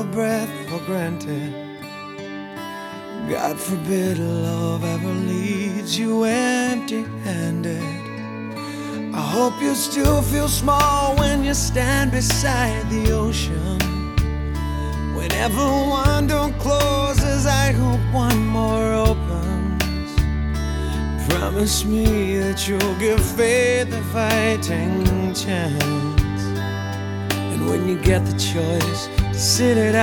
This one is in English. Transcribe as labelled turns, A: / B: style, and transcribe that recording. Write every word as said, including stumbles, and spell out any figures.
A: breath for granted. God forbid love ever leaves you empty-handed. I hope you still feel small when you stand beside the ocean. Whenever one door closes, I hope one more opens. Promise me that you'll give faith a fighting chance. And when you get the choice to sit it out